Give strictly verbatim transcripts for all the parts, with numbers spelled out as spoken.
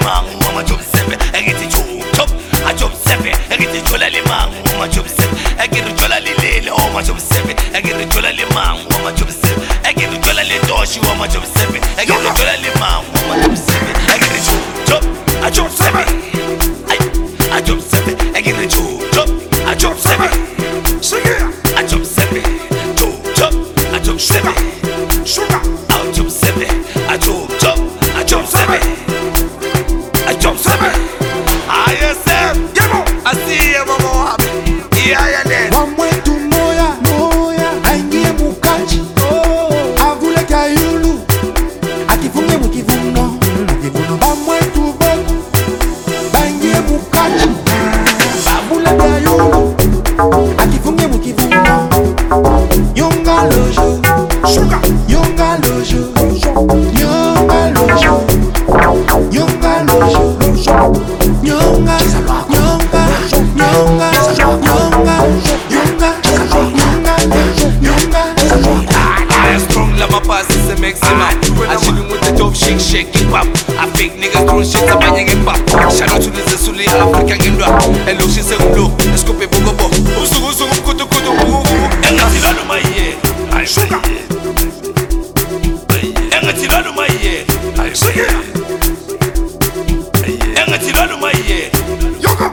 limang Mama job seven Egiti chop chop A job seven Egiti chola limang Mama job seven Egiti chola lilele Oh ma job seven Egiti chola limang Mama job seven Egiti chola lidoshi Mama job seven Egiti chola limang Mama job seven Egiti chop chop A job seven A job seven Egiti chop chop A job seven A job seven Chop chop A job seven Sugar A job seven A chop chop A job seven A job seven I yourself I see you mama Yeah yeah then Wamwetu moya moya aingie mukaji avule kayulu akifunge mukivuno mukivuno bamwetu boku bangie mukaji avule kayulu akifunge mukivuno yonga lojo sugar yonga lojo yonga lojo yonga lojo yonga yonga yonga yonga I strong like my pass is a maximum. I chillin' with the dope shake, shake it pop. I fake niggas throwing shit up and it pop. Shout out to the Zesuli African in rap. And look, she say look, let's go pay bogo bo. Usu usu kutu kutu kutu. Engati lalo my ye, I sugar. Engati lalo my ye, I sugar. Engati lalo my ye, yoga.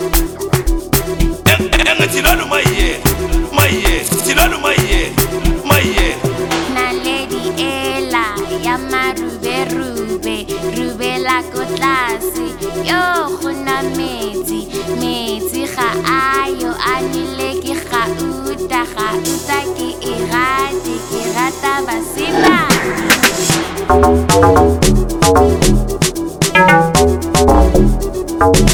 Engati lalo my ye, my ye, lalo my ye, my ye. Na lady Ella, yama rube rube, rube la kotlasi. Yo khuna meti, meti kha ayo anile ki kha uta kha uta ki irati ki rata basiba.